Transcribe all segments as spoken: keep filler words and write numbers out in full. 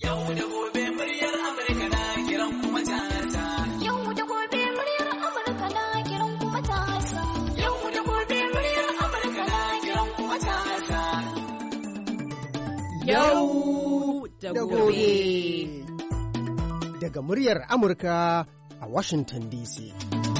Yau da gobe muryar Amurka na kiran kuma ta. Yau da gobe muryar Amurka na kiran kuma ta. Yau da gobe muryar Amurka na kiran kuma ta. Yau da gobe. Daga muryar Amurka a Washington D C.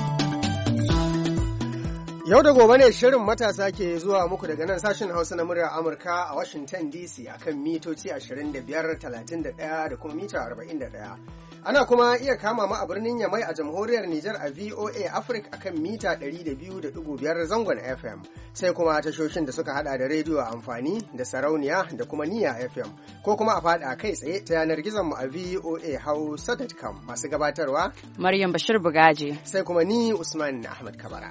Yau da gobe ne shirin matasa ke zuwa muku daga nan sashen Hausa na muryar Amurka a Washington D C akan mitoci ashirin da biyar, talatin da ɗaya da kuma mita arba'in da ɗaya. Ana kuma iya kama mu a birnin Yamai a jamhuriyar Nijar a V O A Africa akan mita ɗari da biyu da ɗigo biyar zangon F M. Sai kuma tashoshin da suka hada da rediyo amfani da sarauniya da kuma niyya F M. Ko kuma a fada kai tsaye ta yanar gizon mu a V O A Hausa dot com. Masu gabatarwa Maryam Bashir Bugaji. Sai kuma ni Usman Ahmad Kabara.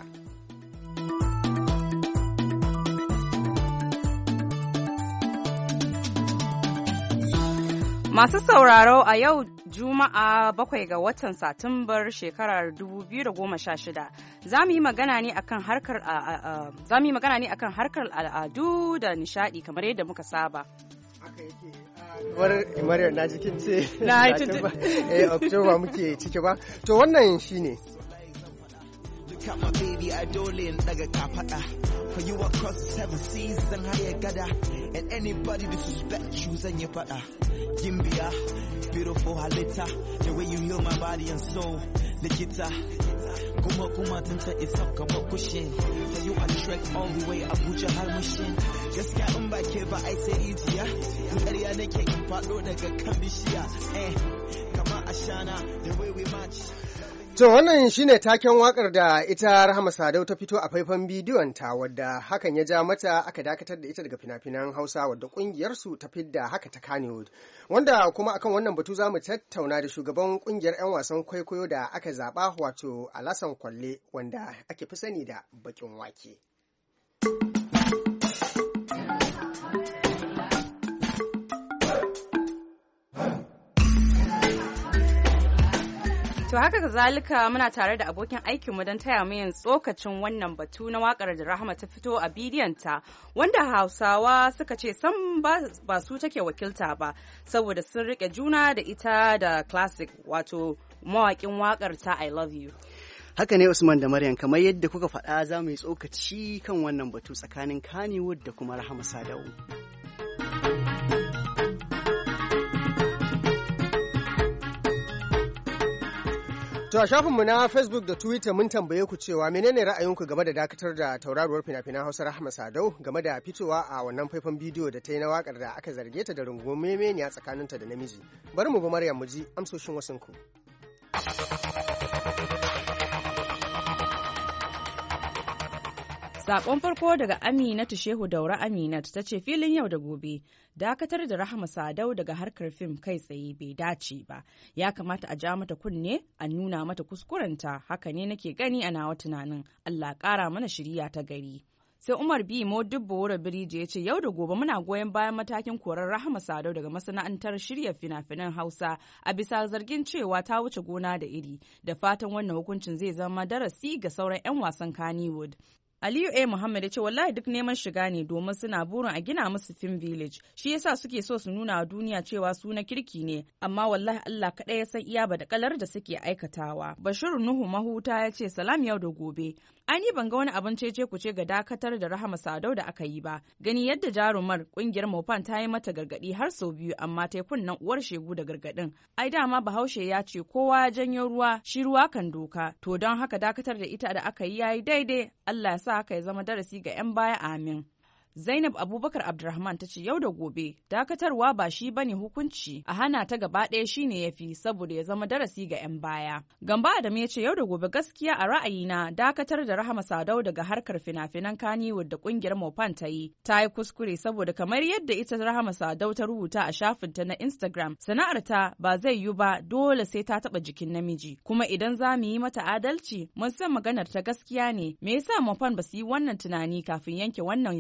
Masu sauraro a yau Juma'a bakwai ga watan Satumbar shekarar dubu biyu da goma sha shida za mu yi magana ne akan harkar za mu yi magana ne akan harkar al'adu da nishadi kamar yadda muka saba. Haka yake. Kamar Maryam na jikin ce na yi eh October muke ciki ba. To wannan shine Got my baby idolin daga kafada for you across the seven seas zan haye gada and anybody disrespect you zan yi fada Gimbiya beautiful halitta the way you heal my body and soul likita kuma kuma tunta isa kamar kushin for you I trek all the way Abuja har mushin gaskiya in ba ke ba ai sai ijiya in ƙarya nake in fado daga kan bishiya eh kama ashana the way we match. To wannan shine taken wakar da ita Rahama Sadau ta fito a faifan bidiyon ta wadda hakan ya ja mata aka dakatar da ita daga fina-finan Hausa wadda kungiyar su ta fidda haka ta Kannywood. Wanda kuma akan wannan batu zamu tattauna da shugaban kungiyar 'yan wasan kwaikwayo da aka zaba wato Alasan Kwalle wanda ake fi sani da Bakin Wake. To haka kazalika muna tare da abokin aikinmu don taya mu yin tsokacin wannan batu na wakar da Rahama ta fito a bidiyonta wanda Hausawa suka ce san ba su take wakilta ba saboda sun rike juna da ita da Classic wato mawakin wakar ta I Love You. Haka ne Usman da Maryam kamar yadda kuka faɗa za mu yi tsokaci kan wannan batu tsakanin Kannywood da kuma Rahama Sadau. To a shafinmu na Facebook da Twitter mun tambaye ku cewa menene ra'ayinku game da dakatar da tauraruwar fina-finan Hausa Rahama Sadau game da fitowa a wannan faifan bidiyo da ta yi na wakar da aka zarge ta da rungumemeniya tsakaninta da namiji. Bari mu bi Maryam mu ji amsoshin wasunku. Sakon farko daga Aminatu Shehu Daura Aminat ta ce filin yau da gobe dakatar da Rahama Sadau daga harkar fim kai tsaye bai dace ba. Ya kamata a ja mata kunne a nuna mata kuskurenta haka ne nake gani a nawa tunanin Allah ƙara mana shiriya ta gari. Sai Umar B. Modibbo Wura Biriji ya ce yau da gobe muna goyon bayan matakin korar Rahama Sadau daga masana'antar shirya fina-finan Hausa a bisa zargin cewa ta wuce gona da iri da fatan wannan hukuncin zai zama darasi ga sauran 'yan wasan Kannywood. Aliyu A. Muhammad ya ce wallahi duk neman shiga ne domin suna burin a gina musu film village shi yasa suke so su nuna wa duniya cewa su na kirki ne amma wallahi Allah kaɗai ya san iya ba da kalar da suke aikatawa. Bashir Nuhu Mahuta ya ce salam yau da gobe. Ai ni ban ga wani abin cece ku ce ga dakatar da Rahama Sadau da aka yi ba. Gani yadda jarumar kungiyar Mopan ta yi mata gargadi har sau biyu amma ta kunnan uwar shegu da gargadin. Ai dama Bahaushe ya ce kowa ya janyo ruwa shi ruwa kan doka. To don haka dakatar da ita da aka yi yayi daidai. Allah ya sa haka ya zama darasi ga 'yan baya amin. Zainab Abubakar Abdulrahman ta ce yau da gobe dakatarwa ba shi bane hukunci a hana ta gaba ɗaya shine yafi saboda ya zama darasi ga 'yan baya. Gamba Adam ya ce yau da gobe gaskiya a ra'ayina dakatar da Rahama Sadau daga harkar fina-finan Kannywood da kungiyar Mopan ta yi ta yi kuskure saboda kamar yadda ita Rahama Sadau ta rubuta a shafinta na Instagram sana'ar ta ba zai yi ba dole sai ta taba jikin namiji kuma idan za mu yi mata adalci mun san maganar ta gaskiya ne me yasa Mopan ba su yi wannan tunani kafin yanke wannan danyen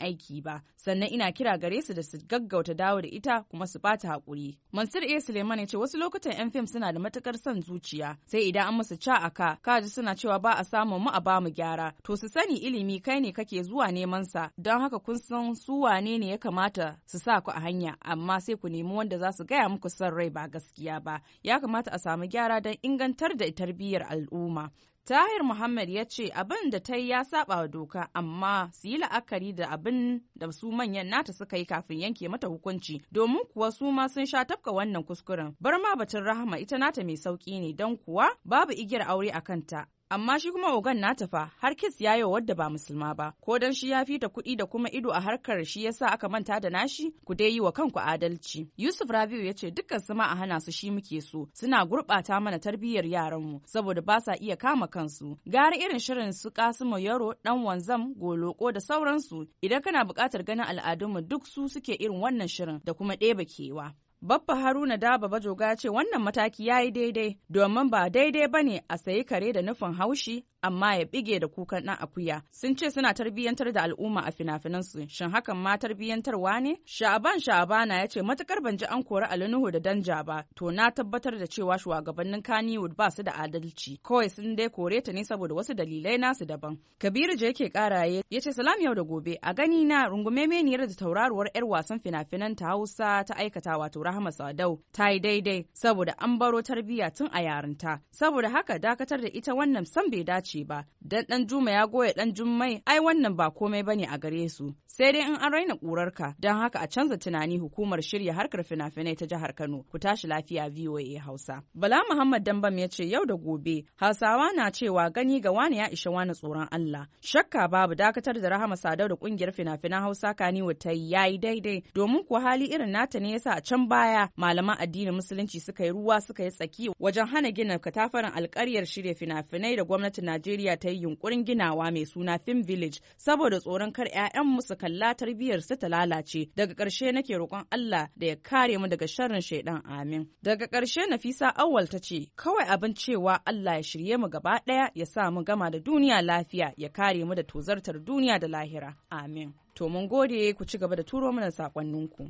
aiki ba, sannan ina kira gare su da su gaggauta dawo da ita kuma su bata haƙuri. Mansur A. Suleiman ya ce wasu lokutan 'yan fim suna da matukar son zuciya, sai idan an musu ca aka kaji suna cewa ba a samun mu a ba mu gyara, to su sani ilimi kai ne kake zuwa neman sa, don haka kun san su wane ne ya kamata su sa ku a hanya, amma sai ku nemi wanda za su gaya muku son rai ba gaskiya ba. Ya kamata a samu gyara don ingantar da tarbiyyar al'umma. Tahir Muhammad ya ce abin da ta yi ya saba wa doka, amma su yi la'akari da abin da su manyan nata suka yi kafin yanke mata hukunci, domin kuwa su ma sun sha tafka wannan kuskuren. Bar ma batun Rahama ita nata mai sauki ne, don kuwa babu igiyar aure a kanta. Amma shi kuma ogan nata fa har kis ya yi wadda ba musulma ba, ko dan shi ya fita kuɗi da kuma ido a harkar shi yasa aka manta da nashi, ku dai yi wa kanku adalci. Yusuf Rabiu ya ce dukkan su ma a hana su shi muke so, suna gurɓata mana tarbiyyar yaranmu saboda ba sa iya kama kansu. Gara irin shirin su Kasimu Yaro, Dan Wanzam, Goloko da sauransu, idan kana buƙatar ganin al'adunmu duk su suke irin wannan shirin da kuma ɗeba kewa. Babba Haruna Daba Bajoga ya ce wannan mataki ya yi daidai, domin ba daidai ba ne a sayi kare da nufin haushi amma ya bige da kukan ɗan akuya. Sun ce suna tarbiyyantar da al'umma a fina-finansu, shin hakan ma tarbiyyantarwa ne? Sha'aban Sha'abana ya ce matukar ban ji an kori Ali Nuhu da Danja ba, to na tabbatar da cewa shugabannin Kannywood ba su da adalci, kawai sun dai kore ta ne saboda wasu dalilai nasu daban. Kabiru je yake karaye ya ce salam yau da gobe, a gani na rungume meniyar da tauraruwar 'yar wasan fina-finan ta Hausa ta aikata wato Rahama Sadau ta yi daidai saboda an baro tarbiyya tun a yarinta, saboda haka dakatar da ita wannan san bai dace ba, dan dan Juma ya goya dan Jummai ai wannan ba komai bane a gare su, sai dai in an raina ƙurarka, don haka a canza tunani. Hukumar shirya harkar fina-finai ta jihar Kano, ku tashi lafiya. V O A Hausa. Bala Muhammad Dambam ya ce yau da gobe Hausawa na cewa gani ga wani ya isha wani tsoron Allah. Shakka babu dakatar da Rahama Sadau da kungiyar fina-finan Hausa Kannywood ta yi yayi daidai, domin kuwa hali irin nata ne yasa a can baya malaman addinin musulunci suka yi ruwa suka yi tsaki wajen hana gina katafaren alƙaryar shirya fina-finai da gwamnatin Najeriya ta yi yunkurin ginawa mai suna Film Village, saboda tsoron kar 'ya'yan su kalla tarbiyyar su ta lalace. Daga ƙarshe nake roƙon Allah da ya kare mu daga sharrin shaidan, amin. Daga ƙarshe Nafisa Awwal ta ce kawai abin cewa Allah ya shirye mu gaba ɗaya, ya sa mu gama da duniya lafiya, ya kare mu da tozartar duniya da lahira, amin. To mun gode, ku ci gaba da turo mana saƙonninku.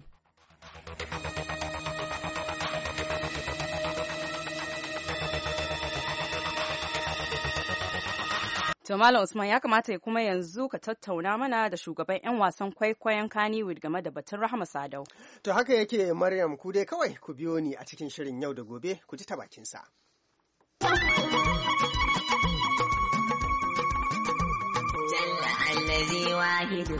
To Malam Usman, ya kamata ya kuma yanzu ka tattauna mana da shugaban 'yan wasan kwaikwayon Kannywood game da batun Rahama Sadau. To haka yake Maryam, ku dai kawai ku biyo ni a cikin shirin yau da gobe ku ji ta bakinsa. Jalla allazi wahidu.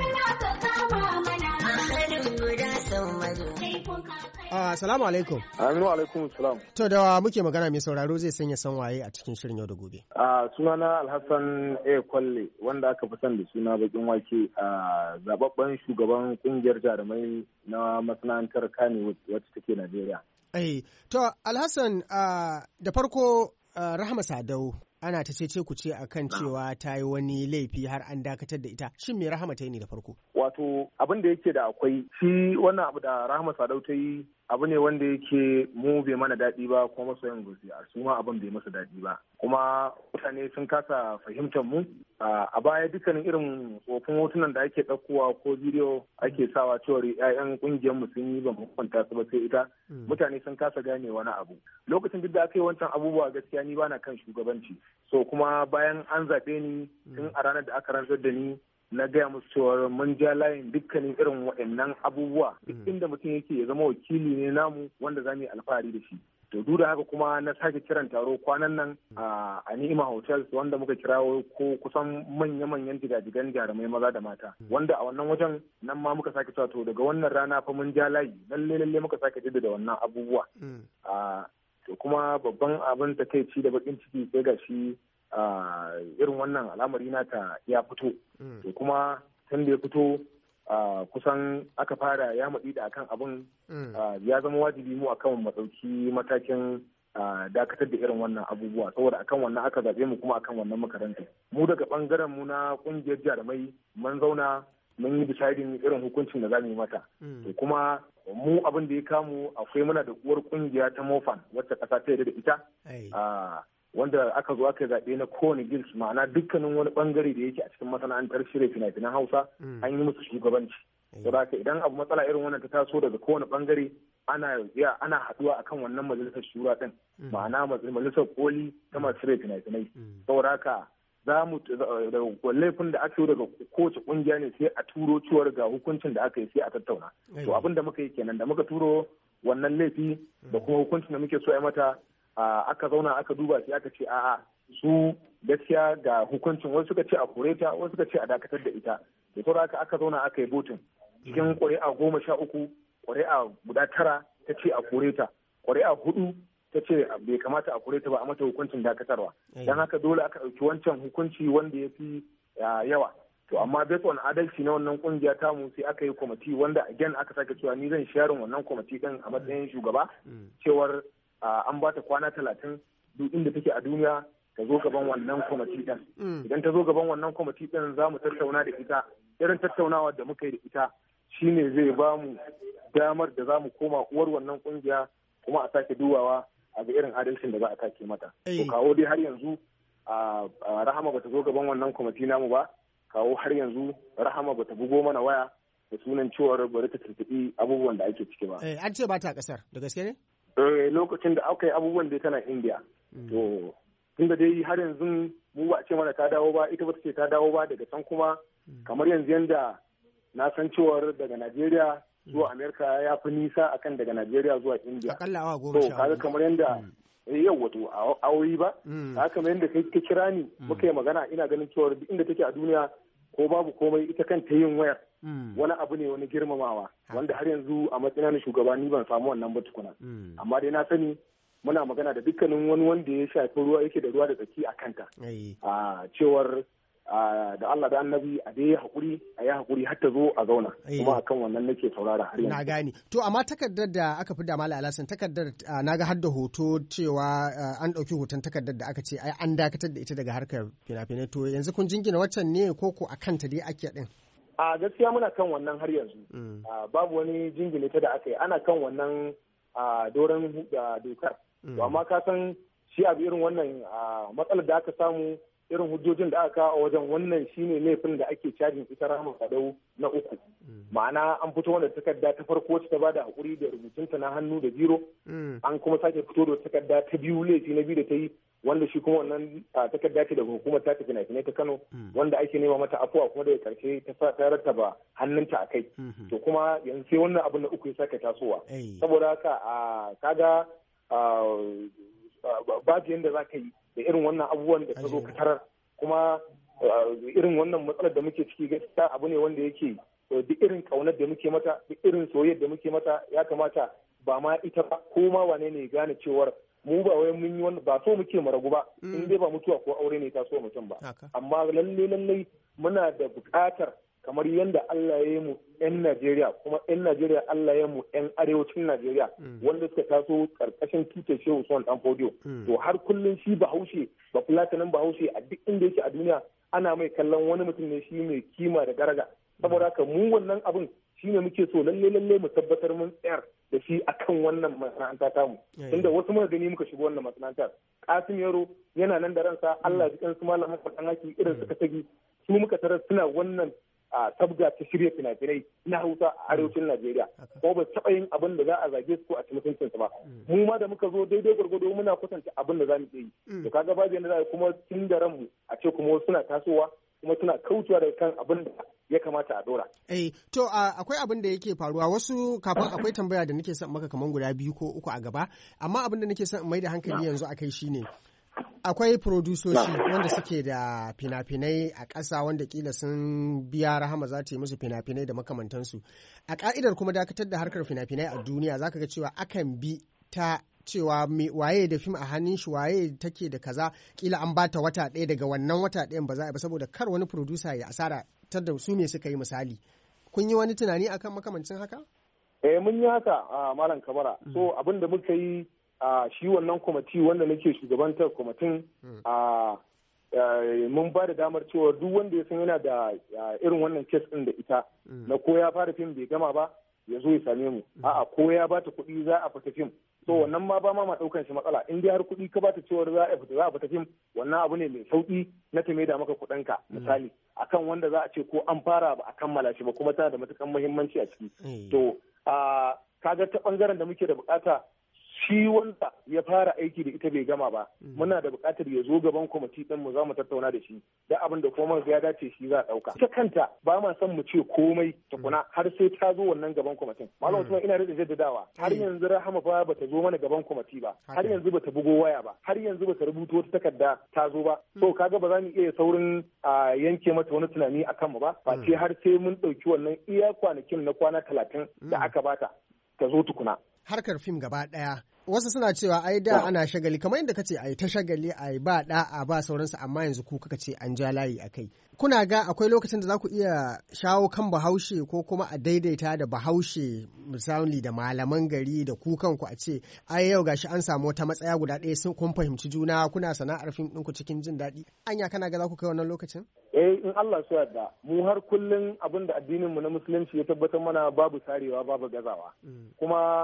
Ahadun guda saumadu. Assalamu alaikum. Aminu alaikum salam. To da muke magana mai sauraro zai sanya san waye a cikin shirin yau da gobe. A sunana Alhassan A Kwalle, wanda aka fi san da suna bakin wake, a zababben shugaban kungiyar jarumai na masana'antar Kannywood wacce take Najeriya. Eh, to Alhassan, da farko Rahama Sadau ana ta ce ku ce akan cewa ta yi wani laifi har an dakatar da ita. Shin me Rahama ta yi ne da farko? Wato abin da yake da akwai shi wannan abu da Rahama Sadau ta yi abu ne wanda yake mu bai mana daɗi ba, kuma masoyan gusi a su ma abin bai masa daɗi ba, kuma mutane sun kasa fahimtar mu. A baya dukkanin irin tsofin hotunan da ake ɗaukowa ko bidiyo ake sawa cewar 'ya'yan ƙungiyar mu sun yi ba mu kwanta su ba sai ita, mutane sun kasa gane wani abu. Lokacin duk da aka yi wancan abubuwa gaskiya ni bana kan shugabanci, so kuma bayan an zaɓe ni tun a ranar da aka rantsar da ni na gaya musu cewa mun ja layin dukkanin irin waɗannan abubuwa, duk inda mutum yake ya zama wakili ne namu wanda za mu yi alfahari da shi. To duk da haka kuma na sake kiran taro kwanan nan a Ni'ima Hotels, wanda muka kirawo ko kusan manya-manyan jigajigan jarumai maza da mata, wanda a wannan wajen nan ma muka sake cewa to daga wannan rana fa mun ja layi, lalle lalle muka sake jaddada wannan abubuwa. To kuma babban abin takeici da bakin ciki sai ga shi irin wannan al'amari nata ya fito. To kuma tun da ya fito kusan aka fara ya maɗi da akan abin, ya zama wajibi mu akan matsauki matakin dakatar da irin wannan abubuwa, saboda akan wannan aka zaɓe mu kuma akan wannan makarantar. Mu daga ɓangaren mu na ƙungiyar jarumai mun zauna mun yi deciding irin hukuncin da za mu yi mata. To kuma mu abin da ya kamu akwai muna da uwar ƙungiya ta Mofan wacce ƙasa ta yarda da ita. wanda aka zo aka zaɓe na kowane gils, ma'ana dukkanin wani bangare da yake a cikin masana'antar shirya fina-finan Hausa an yi musu shugabanci. Saboda haka idan abu matsala irin wannan ta taso daga kowane bangare ana ya ana haduwa akan wannan majalisar shura din, ma'ana majalisar koli ta masu shirya fina-finai. Saboda haka za mu da laifin da aka yi daga kowace kungiya ne sai a turo ciwar ga hukuncin da aka yi sai a tattauna. To abin da muka yi kenan da muka turo wannan laifi da kuma hukuncin da muke so a mata, aka zauna aka duba sai aka ce a'a su gaskiya ga hukuncin, wasu suka ce a kore ta, wasu suka ce a dakatar da ita. Da saboda haka aka zauna aka yi botin cikin ƙuri'a goma sha uku, ƙuri'a guda tara ta ce a kore ta, ƙuri'a hudu ta ce bai kamata a kore ta ba a mata hukuncin dakatarwa. Don haka dole aka ɗauki wancan hukunci wanda ya fi yawa. To amma based on adalci na wannan kungiya tamu sai aka yi kwamiti wanda again aka sake cewa ni zan sharin wannan kwamiti din a matsayin shugaba, cewar an ba ta kwana talatin duk inda take a duniya ta zo gaban wannan kwamiti din. Idan ta zo gaban wannan kwamiti din za mu tattauna da ita, irin tattaunawa da muka yi da ita shine zai ba mu damar da za mu koma uwar wannan kungiya kuma a sake dubawa a ga irin adalcin da za a take mata. To kawo dai har yanzu Rahama bata zo gaban wannan kwamiti namu ba, kawo har yanzu Rahama bata bugo mana waya da sunan cewar bari ta tuntuɓi abubuwan da ake ciki ba. Eh, an ce ba ta kasar, da gaske ne? Eh, lokacin da aka yi abubuwan da tana India. To tunda dai har yanzu mu ba a ce mana ta dawo ba, ita ba ta ce ta dawo ba, daga can kuma kamar yanzu yanda na san cewar daga Najeriya zuwa Amerika ya fi nisa akan daga Najeriya zuwa India. Akalla awa goma sha. To kaga kamar yanda yau wato awoyi ba, haka kamar yadda kai ka kira ni muka yi magana, ina ganin cewar duk inda take a duniya ko babu komai ita kanta yin wayar wani abu ne, wani girmamawa wanda har yanzu a matsayin na shugaba ni ban samu wannan ba tukuna. Amma dai na sani muna magana da dukkanin wani wanda ya shafi ruwa yake da ruwa da tsaki a kanta, a cewar da Allah da annabi a dai haƙuri a yi haƙuri har ta zo a zauna, kuma akan wannan nake saurara har yanzu. Na gane. To amma takardar da aka fi da Malam Alhassan, takardar na ga har da hoto cewa an ɗauki hoton takardar da aka ce ai an dakatar da ita daga harkar fina-finai. To yanzu kun jingina waccan ne ko ko a kanta dai ake din? A gaskiya muna kan wannan har yanzu. Babu wani jingine ta da aka yi, ana kan wannan doron dokar. To amma ka san shi abu irin wannan matsalar da aka samu, irin hujjojin da aka kawo a wajen wannan shine laifin da ake cajin ita Rahama Sadau na uku. Ma'ana an fito wanda takarda ta farko wacce ta bada hakuri da rubutunta na hannu da biro, an kuma sake fito da takarda ta biyu laifi na biyu da ta yi, wanda shi kuma wannan takarda ce daga hukumar ta fina-finai ta Kano, wanda ake nema mata afuwa kuma daga karshe ta ta rattaba hannunta a kai. To kuma yanzu sai wannan abin na uku ya sake tasowa. Saboda haka kaga babu yadda za ka yi da irin wannan abubuwan da ka zo ka tarar, kuma irin wannan matsalar da muke ciki gaskiya abu ne wanda yake duk irin kaunar da muke mata, duk irin soyayyar da muke mata, ya kamata ba ma ita ba ko ma wane ne gane cewar mu ba wai mun yi wani ba so muke maragu ba, in dai ba mutuwa ko aure ne ta so mutum ba, amma lalle lalle muna da buƙatar kamar yadda Allah ya yi mu 'yan Najeriya, kuma 'yan Najeriya Allah ya yi mu 'yan arewacin Najeriya wanda suka taso karkashin tutar Shehu Usman Dan Fodio. To har kullum shi Bahaushe, ba Fulatanin Bahaushe a duk inda yake a duniya ana mai kallon wani mutum ne shi mai kima da daraja. Saboda haka mu wannan abin shi ne muke so lalle lalle mu tabbatar mun tsayar da shi akan wannan masana'anta tamu. Tunda wasu muka gani muka shigo wannan masana'antar. Kasim Yaro yana nan da ransa, Allah ya ji kansu malaman faɗan haki irin suka tagi, su muka tarar suna wannan a sabga ta shirya fina-finai na Hausa a arewacin Najeriya, kuma ba taɓa yin abin da za a zage su ko a ci mutuncinsu ba. Mu ma da muka zo daidai gwargwado muna kwatanta abin da za mu yi. To kaga babu yadda za a kuma tun da ranmu a ce kuma wasu suna tasowa kuma suna kaucewa daga kan abin da ya kamata a dora. Eh, to akwai abin da yake faruwa wasu kafin akwai tambaya da nake son maka kaman guda biyu ko uku a gaba, amma abin da nake son mai da hankali yanzu akai shine akwai produsoci wanda suke da fina-finai a ƙasa wanda kila sun biya Rahama za ta yi musu fina-finai da makamantansu. A ƙa'idar kuma dakatar da harkar fina-finai a duniya zaka ga cewa akan bi ta cewa waye da fim a hannun shi, waye take da kaza, kila an bata wata ɗaya, daga wannan wata ɗayan ba za a ba saboda kar wani producer ya asara tar da su ne suka yi misali. Kun yi wani tunani akan makamancin haka? Eh, mun yi haka a Malam Kabara. So abin da muka yi a shi wannan kwamiti wanda nake shugabantar kwamitin, a mun ba da damar cewa duk wanda ya san yana da irin wannan kes ɗin da ita na ko ya fara fim bai gama ba ya zo ya same mu, a'a ko ya bata kuɗi za a fita fim so wannan ma ba ma ma daukan shi matsala in dai har kuɗi ka bata cewar za a fita za a fita fim wannan abu ne mai sauki na ta da maka kuɗin ka misali akan wanda za a ce ko an fara ba a kammala shi ba kuma tana da matukan muhimmanci a ciki to a kaga ta bangaren da muke da bukata shi wanda ya fara aiki da ita bai gama ba muna da buƙatar ya zo gaban kwamiti ɗin mu za mu tattauna da shi da abin da kuma ya dace shi za a ɗauka ita kanta ba ma son mu ce komai tukuna har sai ta zo wannan gaban kwamitin malam Usman ina da jaddadawa har yanzu Rahama fa bata zo mana gaban kwamiti ba har yanzu bata bugo waya ba har yanzu bata rubuto wata takarda ta zo ba so kaga ba za mu iya saurin a yanke mata wani tunani akan mu ba ba ce har sai mun ɗauki wannan iya kwanakin na kwana talatin da aka bata ta zo tukuna harkar fim gaba ɗaya wasu suna cewa ai da ana shagali kamar yadda kace ai ta shagali ai ba da'a ba sauransu amma yanzu ku kuka ce an ja layi akai kuna ga akwai lokacin da za ku iya shawo kan bahaushe ko kuma a daidaita da bahaushe misali da malaman gari da ku kanku a ce ai yau gashi an samu wata matsaya guda ɗaya sun kun fahimci juna kuna sana'ar fim ɗinku cikin jin daɗi anya kana ga za ku kai wannan lokacin eh in Allah so yarda mu har kullun abin da addinin mu na musulunci ya tabbatar mana babu sarewa babu gazawa kuma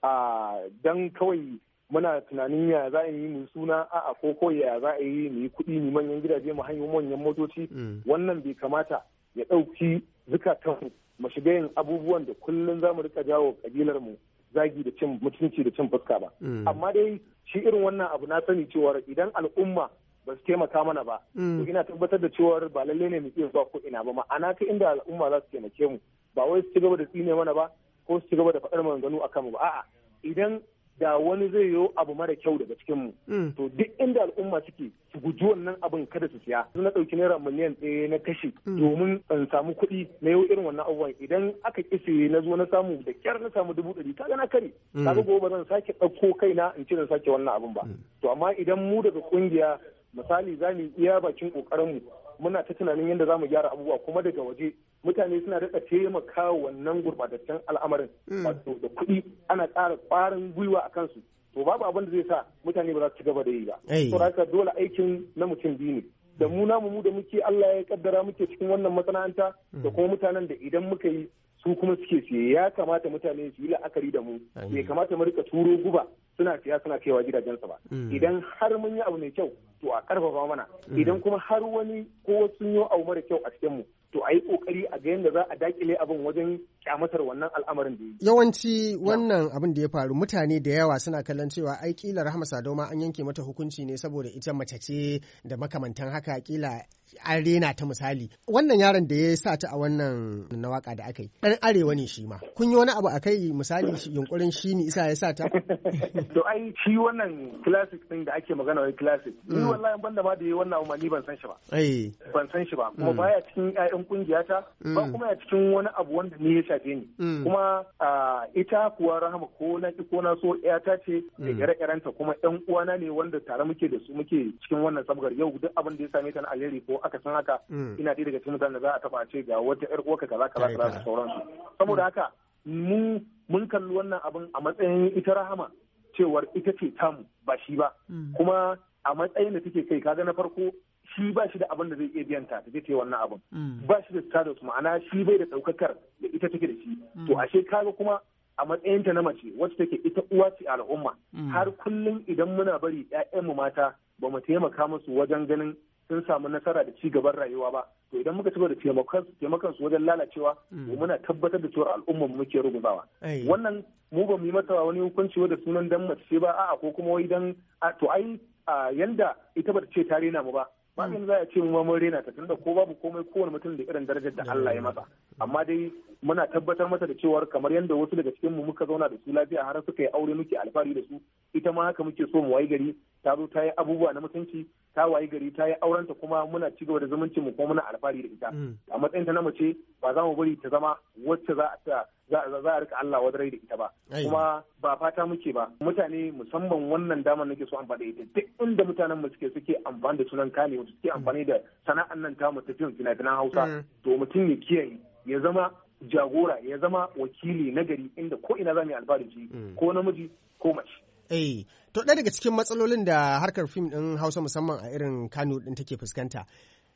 a dan kawai muna tunanin ya za a yi mu suna a'a ko ko ya za a yi mu yi kuɗi mu manyan gidaje mu hanyar manyan motoci wannan bai kamata ya ɗauki zukatan mu shiga yin abubuwan da kullum za mu rika jawo kabilar mu zagi da cin mutunci da cin fuska ba amma dai shi irin wannan abu na sani cewa idan al'umma ba su taimaka mana ba to ina tabbatar da cewa ba lalle ne mu iya zuwa ko ina ba ma'ana ta inda al'umma za su taimake mu ba wai su ci gaba da tsine mana ba ko su ci gaba da faɗar maganganu a kanmu ba a'a idan da wani zai yi abu mara kyau daga cikin mu to duk inda al'umma suke su guji wannan abin kada su siya na ɗauki naira miliyan ɗaya na kashe domin in samu kuɗi na yau irin wannan abubuwan idan aka kise na zo na samu da kyar na samu dubu ɗari kaga na kare kaga gobe ba zan sake ɗauko kaina in ce zan sake wannan abin ba to amma idan mu daga kungiya misali za mu iya bakin kokarin mu muna ta tunanin yadda za mu gyara abubuwa kuma daga waje mutane suna daɗa taimaka wannan gurbataccen al'amarin wato da kuɗi ana ƙara ƙwarin gwiwa a kansu to babu abin da zai sa mutane ba za su ci gaba da yi ba to haka dole aikin na mutum biyu ne da mu namu mu da muke Allah ya kaddara muke cikin wannan masana'anta da kuma mutanen da idan muka yi su kuma suke siye ya kamata mutane su yi la'akari da mu bai kamata mu rika turo guba suna siya suna kaiwa gidajensa ba idan har mun yi abu mai kyau to a karfafa mana idan kuma har wani ko sun yi abu mara kyau a cikin mu to a yi kokari a ga yadda za a dakile abin wajen kyamatar wannan al'amarin da yi. Yawanci wannan abin da ya faru mutane da yawa suna kallon cewa ai kila Rahama Sadau ma an yanke mata hukunci ne saboda ita mace ce da makamantan haka kila an rena ta misali. Wannan yaron da ya sa ta a wannan na waka da aka yi ɗan arewa ne shi ma. Kun yi wani abu a kai misali yunkurin shi ne isa ya sa ta? To ai shi wannan classic ɗin da ake magana wai classic. Ni wallahi banda ma da yi wannan abu ni ban san shi ba. Ban san shi ba. Kuma baya cikin ƴaƴan kungiyata ba kuma ya cikin wani abu wanda ni ya shafe ni kuma ita kuwa Rahama ko na ki ko na so ƴata ce da ire-irenta kuma ƴan uwana ne wanda tare muke da su muke cikin wannan sabgar yau duk abin da ya same ta na alheri ko aka san haka ina ɗaya daga cikin mutanen da za a taba ce ga wata ƴar uwarka kaza kaza kaza da sauransu saboda haka mu mun kalli wannan abin a matsayin ita Rahama cewar ita ce tamu ba shi ba kuma a matsayin da take kai kaga na farko shi ba shi da abin da zai iya biyan ta take wannan abin ba shi da status ma'ana shi bai da daukakar da ita take da shi to ashe kaga kuma a matsayin ta na mace wacce take ita uwa ce al'umma har kullum idan muna bari ƴaƴanmu mata ba mu taimaka musu wajen ganin sun samu nasara da ci gaban rayuwa ba to idan muka cigaba da taimakon su wajen lalacewa to muna tabbatar da cewa al'umma mu muke ruguzawa wannan mu ba mu yi mata wani hukunci da sunan dan mace ba a'a ko kuma wai dan to ai yanda ita ba ta ce ta rena mu ba ba in za a ce mu mun rena ta tunda ko babu komai kowane mutum da irin darajar da Allah ya masa amma dai muna tabbatar mata da cewa kamar yadda wasu daga cikin mu muka zauna da su lafiya har suka yi aure muke alfahari da su ita ma haka muke so mu wayi gari ta zo ta yi abubuwa na mutunci ta wayi gari ta yi aurenta kuma muna ci gaba da zumuncin mu kuma muna alfahari da ita a matsayin ta na mace ba za mu bari ta zama wacce za a za a rika Allah wadarai da ita ba kuma ba fata muke ba mutane musamman wannan damar nake so amfani da ita duk inda mutanen mu suke suke amfani da sunan kane wasu suke amfani da sana'an nan ta mu ta fim fina-finan Hausa to mutum ya kiyaye ya zama jagora ya zama wakili na gari inda ko ina za mu yi alfahari shi ko namiji ko mace. Eh, to ɗaya daga cikin matsalolin da harkar fim ɗin Hausa musamman a irin Kano ɗin take fuskanta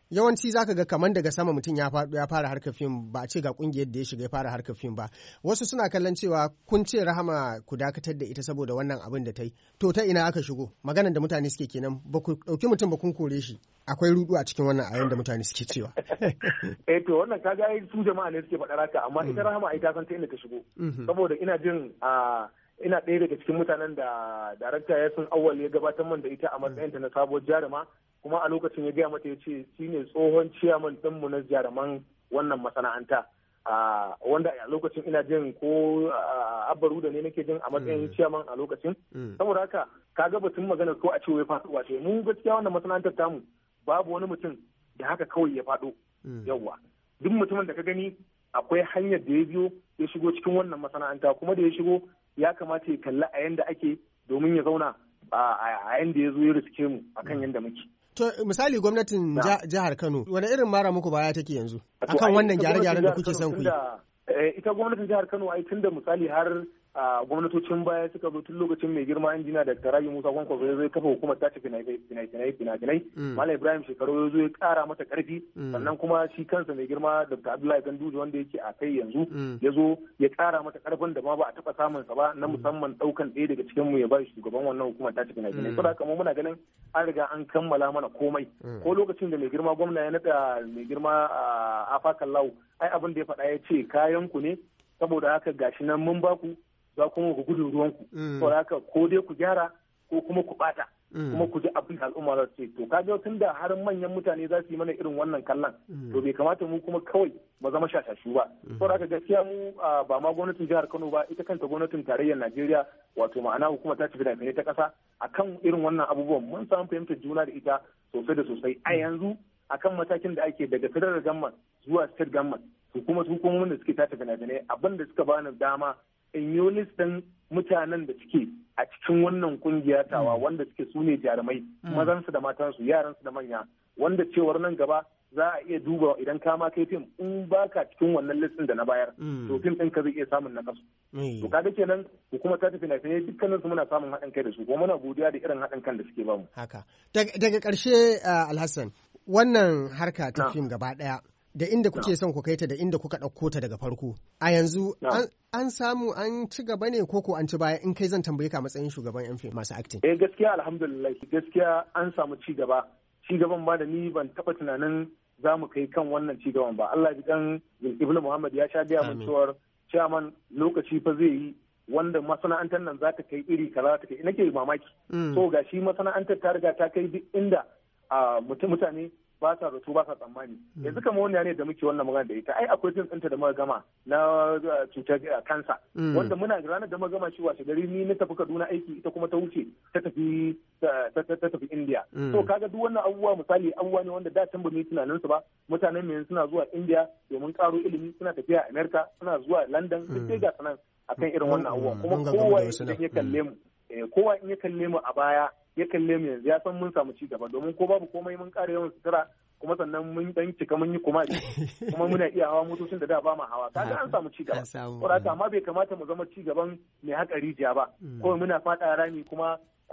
yawanci zaka ga kaman daga sama mutum ya faɗo ya fara harkar fim ba a ce ga kungiyar da ya shiga ya fara harkar fim ba. Wasu suna kallon cewa kun ce Rahama ku dakatar da ita saboda wannan abin da ta yi. To ta ina aka shigo? Maganar da mutane suke kenan ba ku ɗauki mutum ba kun kore shi. Akwai rudu a cikin wannan ayon da mutane suke cewa. Eh to wannan kaga ai su jama'a ne suke faɗa haka amma ita Rahama ai ta san ta inda ta shigo. Saboda ina jin a ina ɗaya daga cikin mutanen da darakta ya sun awwal ya gabatar man da ita a matsayinta na sabuwar jaruma kuma a lokacin ya gaya mata ya ce shi ne tsohon ciyaman ɗinmu na jaruman wannan masana'anta wanda a lokacin ina jin ko abbaru da ne nake jin a matsayin ciyaman a lokacin saboda haka kaga batun magana ko a ce wai faɗo wato mu gaskiya wannan masana'antar tamu babu wani mutum da haka kawai ya faɗo yawwa duk mutumin da ka gani akwai hanyar da ya biyo ya shigo cikin wannan masana'anta kuma da ya shigo ya kamata ya kalli a yanda ake domin ya zauna a yanda ya zo ya riske mu akan yanda muke. To misali gwamnatin jihar Kano wani irin mara muku baya take yanzu akan wannan gyare-gyaren da kuke son ku yi? Ita gwamnatin jihar Kano ai tun da misali har gwamnatocin baya suka zo tun lokacin mai girma injina da Rabi Musa Kwankwaso ya zo ya kafa hukumar tace finai-finai finai Malam Ibrahim Shekaru ya zo ya kara mata karfi sannan kuma shi kansa mai girma Dr. Abdullahi Ganduje wanda yake a kai yanzu ya zo ya kara mata karfin da ma ba a taba samun sa ba na musamman daukan ɗaya daga cikin mu ya ba shi shugaban wannan hukumar tace finai-finai saboda haka mu muna ganin an riga an kammala mana komai ko lokacin da mai girma gwamna ya nada mai girma Afa Kallau ai abin da ya faɗa ya ce kayan ku ne saboda haka gashi nan mun baku za kuma ku gudu ruwanku. To haka ko dai ku gyara ko kuma ku bata. Kuma ku ji abin da al'umma za su ce. To kaga tun da har manyan mutane za su yi mana irin wannan kallon. To bai kamata mu kuma kawai mu zama shashashu ba. To haka gaskiya mu ba ma gwamnatin jihar Kano ba ita kanta gwamnatin tarayyar Najeriya wato ma'ana hukumar ta tafi da ta kasa akan irin wannan abubuwan mun samu fahimtar juna da ita sosai da sosai. A yanzu akan matakin da ake daga federal government zuwa state government su kuma su hukumomin da suke tace fina-finai abin da suka bani dama in yi listin mutanen da suke a cikin wannan kungiya tawa wanda suke su ne jarumai mazansu da matansu yaransu da manya wanda cewar nan gaba za a iya duba idan ka ma kai fim in baka cikin wannan listin da na bayar to fim ɗin ka zai iya samun na kasu to kaga kenan hukumar ta tafi na fiye dukkanin su muna samun haɗin kai da su kuma muna godiya da irin haɗin kan da suke bamu haka daga ƙarshe Alhassan wannan harka ta fim gaba ɗaya da inda kuke son ku kai ta da inda kuka ɗauko ta daga farko a yanzu an samu an ci gaba ne koko an ci baya in kai zan tambaye ka matsayin shugaban yan fim masu acting eh gaskiya alhamdulillah gaskiya an samu ci gaba ci gaban ma da ni ban taba tunanin za mu kai kan wannan ci gaban ba Allah ji dan Ibnu Muhammad ya sha gaya mun cewa chairman lokaci fa zai yi wanda masana'antar nan za ta kai iri kaza ta kai nake mamaki so ga shi masana'antar ta riga ta kai duk inda mutane ba sa zato ba sa tsammani yanzu kamar wani ne da muke wannan magana da ita ai akwai jin tsinta da muka gama na cutar kansa wanda muna ranar da muka gama shi washe gari ni na tafi Kaduna aiki ita kuma ta wuce ta tafi ta tafi India to kaga duk wannan abubuwa misali abubuwa ne wanda da can ba mu tunanin su ba mutanen mu suna zuwa India domin karo ilimi suna tafiya America suna zuwa London duk sai ga sanan akan irin wannan abubuwa kuma kowa idan ya kalle mu kowa in ya kalle mu a baya ya kalle mu yanzu ya san mun samu ci gaba domin ko babu komai mun ƙara yawan sutura kuma sannan mun dan cika mun yi kuma kuma muna iya hawa motocin da da ba mu hawa kaga an samu ci gaba saboda amma bai kamata mu zama ci gaban mai haka rijiya ba ko muna fada rami kuma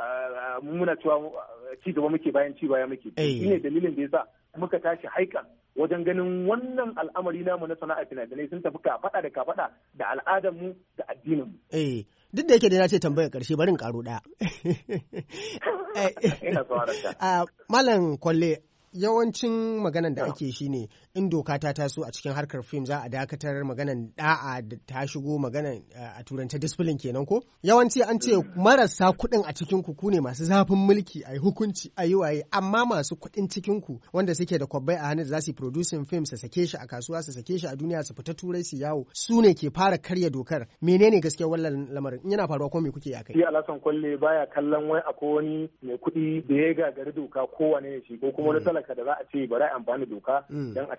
muna cewa ci gaba muke bayan ci baya muke shine dalilin da yasa muka tashi haika wajen ganin wannan al'amari namu na sana'a fina-finai sun tafi kafaɗa da kafaɗa da al'adarmu da addininmu. Eh, duk da yake da na ce tambayar ƙarshe barin ƙaro ɗaya. Ina sauraron Malam Kwalle, yawancin maganan da ake shi ne in doka ta taso a cikin harkar fim za a dakatar maganan da'a da ta shigo maganan a turance discipline kenan ko yawanci an ce marasa kuɗin a cikin ku ne masu zafin mulki a yi hukunci a yi waye amma masu kuɗin cikin ku wanda suke da kwabbai a hannu da za su yi producing film su sake shi a kasuwa su sake shi a duniya su fita turai su yawo su ne ke fara karya dokar menene gaskiya wannan lamarin in yana faruwa ko me kuke akai? Shi Alhassan Kwalle baya kallon wai akwai wani mai kuɗi da ya gagari doka kowane shi ko kuma wani talaka da za a ce bari a amfani doka dan a ci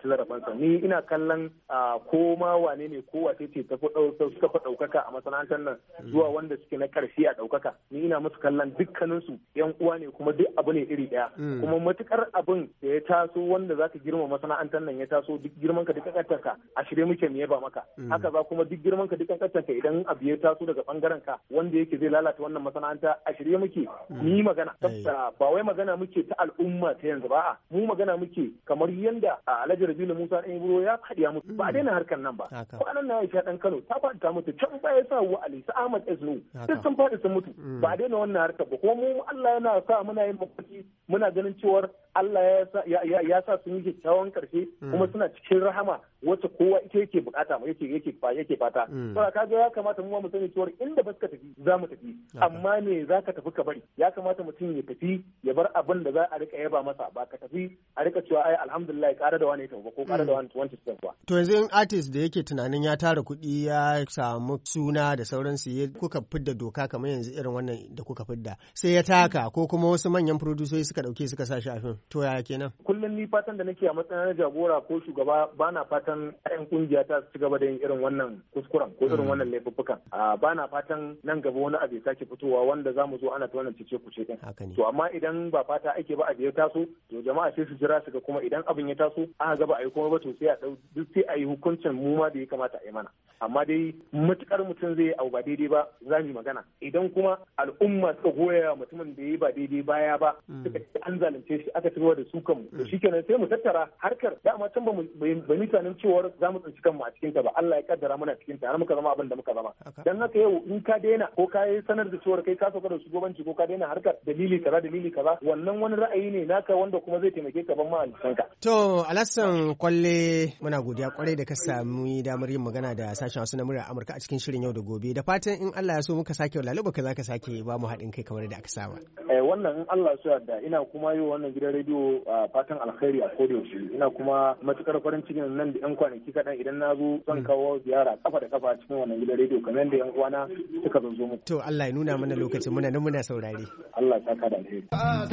ci zarafinsa. Ni ina kallon ko ma wane ne ko wace ce ta suka fi ɗaukaka a masana'antar nan zuwa wanda suke na ƙarshe a ɗaukaka. Ni ina musu kallon dukkaninsu yan uwa ne kuma duk abu ne iri ɗaya. Kuma matukar abin da ya taso wanda za ka girma masana'antar nan ya taso duk girman ka duk ƙanƙantarka a shirye muke mu yaba maka. Haka za kuma duk girman ka duk ƙanƙantarka idan abu ya taso daga ɓangaren ka wanda yake zai lalata wannan masana'anta a shirye muke mu yi magana. Ba wai magana muke ta al'umma ta yanzu ba, mu magana muke kamar yanda Alhaji Rabilu Musa ɗan Ibro ya faɗi ya mutu ba a daina harkar nan ba. Kwanan na Aisha ɗan Kano ta faɗi ta mutu, can baya sa wa Ali sa Ahmad Esnu duk sun faɗi sun mutu ba a daina wannan harkar ba. Kuma mu Allah yana sa muna yin mafarki muna ganin cewar Allah ya sa sun yi kyakkyawan karshe kuma suna cikin rahama wacce kowa ita yake bukata yake yake yake fata. Saboda kaga ya kamata mu mu sani cewar inda ba ka tafi za mu tafi, amma ne za ka tafi ka bari. Ya kamata mutum ya tafi ya bar abin da za a rika yaba masa, ba ka tafi a rika cewa ai alhamdulillah ƙara da wani ya tafi ko ƙara da wani wancan tafi ba. To yanzu in artist da yake tunanin ya tara kuɗi ya samu suna da sauransu ya kuka fidda doka kamar yanzu irin wannan da kuka fidda sai ya taka ko kuma wasu manyan producers suka dauke suka sa shi a fim, to yaya kenan? Kullum ni fatan da nake a matsayin na jagora ko shugaba bana fatan ƴan kungiya ta su ci gaba da yin irin wannan kuskuren ko irin wannan laifuffukan. Bana fatan nan gaba wani abu ya sake fitowa wanda zamu zo ana ta wannan cece kuce din. To amma idan ba fata ake ba abu ya taso to jama'a sai su jira su ga kuma idan abin ya taso aka ga ba a yi kuma ba to sai a dau duk sai a yi hukuncin mu ma da ya kamata a yi mana. Amma dai matukar mutum zai abu ba daidai ba za mu yi magana. Idan kuma al'umma suka goya mutumin da ya yi ba daidai baya ba suka an zalunce shi aka cigaba da su kanmu to shikenan sai mu tattara harkar dama can ba mu tunanin cewar za mu tsinci kanmu a cikin ta ba, Allah ya kaddara mana cikin ta har muka zama abin da muka zama. Dan haka yau in ka daina ko ka yi sanar da cewar kai ka sauka da shugabanci ko ka daina harkar dalili kaza dalili kaza wannan wani ra'ayi ne naka wanda kuma zai taimake ka ban ma ka. To Alassan Kwalle muna godiya kwarai da ka sami damar yin magana da sashen Hausa na muryar Amurka a cikin shirin yau da gobe, da fatan in Allah ya so muka sake laluba ka zaka sake ba mu haɗin kai kamar da aka saba. Eh wannan in Allah ya so yarda ina kuma yi wannan gidan rediyo fatan alkhairi a koda yaushe, ina kuma matukar farin cikin nan da yan kwanaki kaɗan idan na zo zan kawo ziyara kafa da kafa cikin wannan gidan rediyo kamar yadda yan uwana suka zo muku. To Allah ya nuna mana lokacin muna nan muna saurare. Allah ya saka da alheri.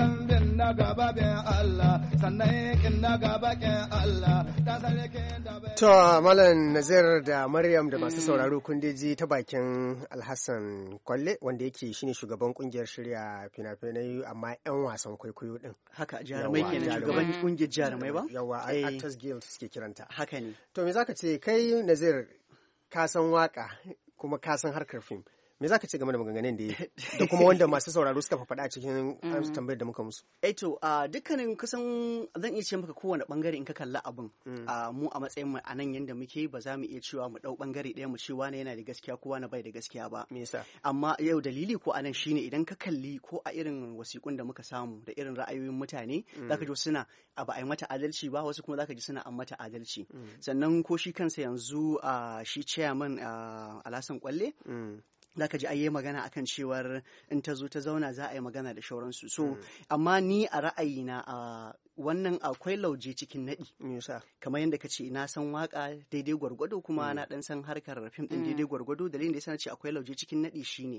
Na gaba bin Allah sannan kin na gaba kin Allah ta sare kin da bai. To Malam Nazir da Maryam da masu sauraro kun ji ta bakin Alhassan Kwalle wanda yake shine shugaban kungiyar shirya fina-finai amma yan wasan kwaikwayo din. Haka jarumai kenan shugaban kungiyar jarumai ba? Yawa Actors Guild suke kiranta. Haka ne. To me zaka ce kai Nazir ka san waka kuma ka san harkar fim. Me za ka ce game da maganganun da da kuma wanda masu sauraro suka faɗa a cikin tambayar da muka musu? Eh to a dukkanin kusan zan iya ce maka kowane bangare in ka kalla abin mu a matsayin mu a nan yanda muke ba za mu iya cewa mu dau bangare ɗaya mu ce wani yana da gaskiya ko wani bai da gaskiya ba. Me yasa? Amma yau dalili ko anan shine idan ka kalli ko a irin wasiƙun da muka samu da irin ra'ayoyin mutane zaka ji suna a ba a yi mata adalci ba, wasu kuma zaka ji suna an mata adalci. Sannan ko shi kansa yanzu shi chairman Alhassan Kwalle za ka ji ayi magana akan cewar in ta zo ta zauna za a yi magana da shauransu. So amma ni a ra'ayina a wannan akwai lauje cikin naɗi. Kamar yadda ka ce na san waka daidai gwargwado kuma na ɗan san harkar fim ɗin daidai gwargwado. Dalilin da ya ce akwai lauje cikin naɗi shine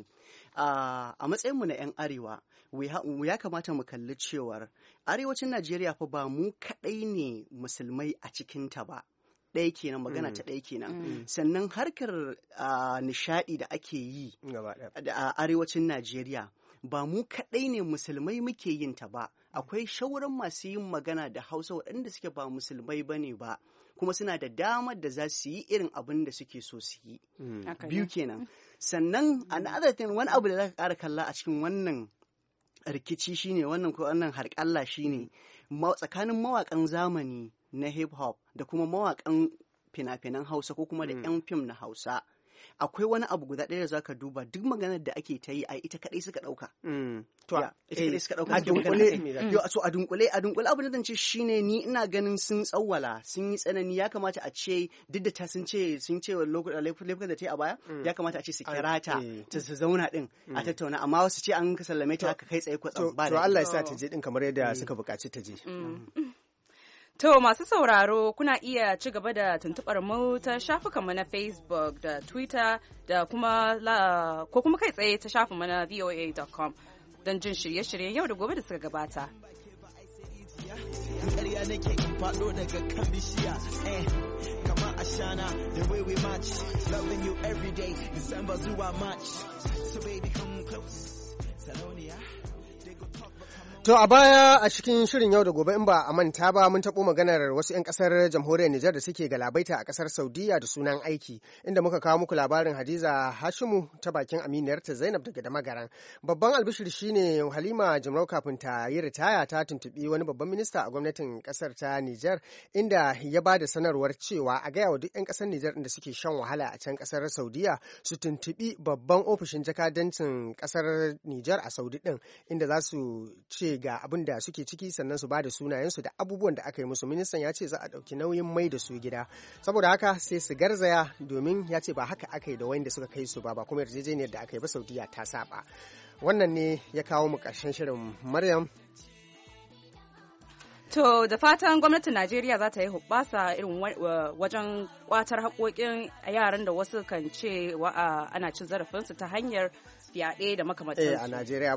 a matsayinmu na 'yan arewa ya kamata mu kalli cewar arewacin Najeriya fa ba mu kaɗai ne musulmai a cikinta ba. Ɗaya kenan magana ta ɗaya kenan sannan harkar nishaɗi da ake yi a arewacin Najeriya ba mu kaɗai ne musulmai muke yin ta ba, akwai shauran masu yin magana da Hausa waɗanda suke ba musulmai ba ne ba kuma suna da damar da za su yi irin abin da suke so su yi. Biyu kenan. Sannan another thing wani abu da za ka ƙara kalla a cikin wannan rikici shine wannan ko wannan harƙalla shine tsakanin mawaƙan zamani na hip hop da kuma mawaƙan fina-finan Hausa ko kuma da 'yan fim na Hausa. Akwai wani abu guda ɗaya da zaka duba duk maganar da ake ta yi a ita kaɗai suka ɗauka. To ita kaɗai suka ɗauka. A dunkule. Yo so a dunkule a dunkule abin da zan ce shine ni ina ganin sun tsawwala sun yi tsanani ya kamata a ce duk da ta sun ce sun ce laifukan da ta yi a baya ya kamata a ce su kira ta ta su zauna din a tattauna amma wasu ce an sallame ta haka kai tsaye kwatsam ba da. To Allah ya sa ta je din kamar yadda suka buƙaci ta je. To masu sauraro kuna iya ci gaba da tuntuɓar mu ta shafukanmu na Facebook da Twitter da kuma la, ko kuma kai tsaye ta shafinmu na voa dot com don jin shirye-shiryen yau da gobe da suka gabata. ƙarya nake in faɗo daga kan bishiya eh kama ashana the way we match loving you every day December zuwa March so baby come close Salonia. To a baya a cikin shirin yau da gobe in ba a manta ba mun taɓo maganar wasu 'yan ƙasar jamhuriyar Nijar da suke galabaita a ƙasar Saudiya da sunan aiki inda muka kawo muku labarin Hadiza Hashimu ta bakin aminiyarta Zainab daga Damagaran. Babban albishir shine Halima Jimrau kafin ta yi ritaya ta tuntuɓi wani babban minista a gwamnatin ƙasar ta Nijar inda ya ba da sanarwar cewa a gaya wa duk 'yan ƙasar Nijar inda suke shan wahala a can ƙasar Saudiya su tuntuɓi babban ofishin jakadancin ƙasar Nijar a Saudi ɗin inda za su ce ga abin da suke ciki sannan su ba da sunayensu da abubuwan da aka yi musu. Ministan ya ce za a ɗauki nauyin mai da su gida saboda haka sai su garzaya domin ya ce ba haka aka yi da wanda suka kai su ba ba kuma yarjejeniyar da aka yi ba Saudiya ta saba. Wannan ne ya kawo mu ƙarshen shirin Maryam. To da fatan gwamnatin Najeriya za ta yi hubbasa irin wajen kwatar haƙoƙin yaran da wasu kan ce ana cin zarafinsu ta hanyar fyaɗe da makamantansu. A Najeriya